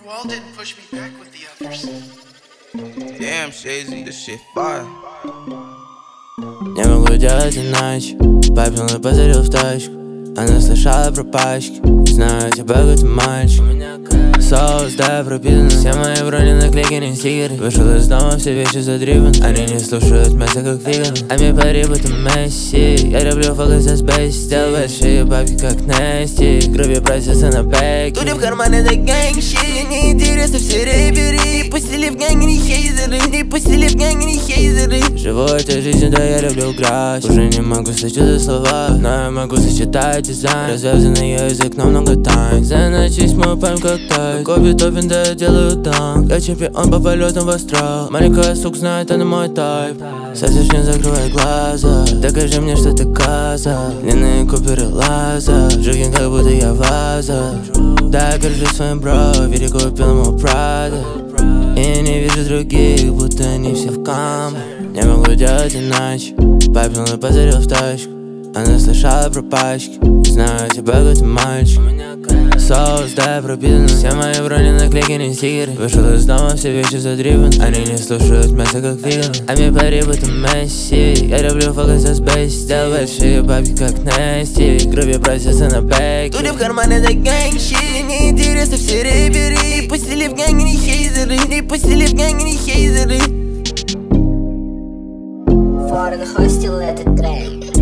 wall didn't push me back with the others. Damn, Shazy, this shit fire. Не могу делать иначе. Попил и позарил в тачку. Она слышала про пачки. Не знаю тебя, как ты мальчик. Соус, да, пропитан. Все мои брони наклейки, не стикеры. Вышел из дома, все вещи задрипан. Они не слушают мясо, как фиган. А мне пари, будто Месси. Я люблю фокус за спейс. Сделал большие бабки, как Нести. Груби просятся на бэк. Туди в кармане, это гэнгщит. Мне не интересно все рэперы. Не пустили в гэнг, не хейтеры. Не пустили в гэнг, не хейтеры. Живу эту жизнь, да я люблю грязь. Уже не могу сочетать слова, но я могу сочетать дизайн. Развязанный язык, но много тайн. За ночь мы пойм как тай. Коби топин, да я делаю танк. Я чемпион по полетам в астрал. Маленькая сука знает, это мой тайп. Садишь, не закрывай глаза. Докажи мне, что ты каза. Длинные куперы лаза. Жугин, как будто я ваза. Да, я горжусь своим бро. Види, купил ему Прада. И не вижу других, будто они все в кам. Не могу делать иначе. Попил и позарил в тачку. Она слышала про пачки. Не знаю тебя, как ты мальчик. Соус, да, пропитан. Все мои брони наклейки, не стикеры. Вышел из дома, все вещи задрипан. Они не слушают мясо, как фиган. А мне пари, будто Месси. Я люблю фокус за спейс. Сделал большие бабки, как Нести. Груби просятся на бэк. Туди в кармане, это гэнгщит. Мне не интересно все рэперы. Не пустили в гэнг, не хейтеры. Не пустили в гэнг, не хейтеры. Foreign hostile, let it train.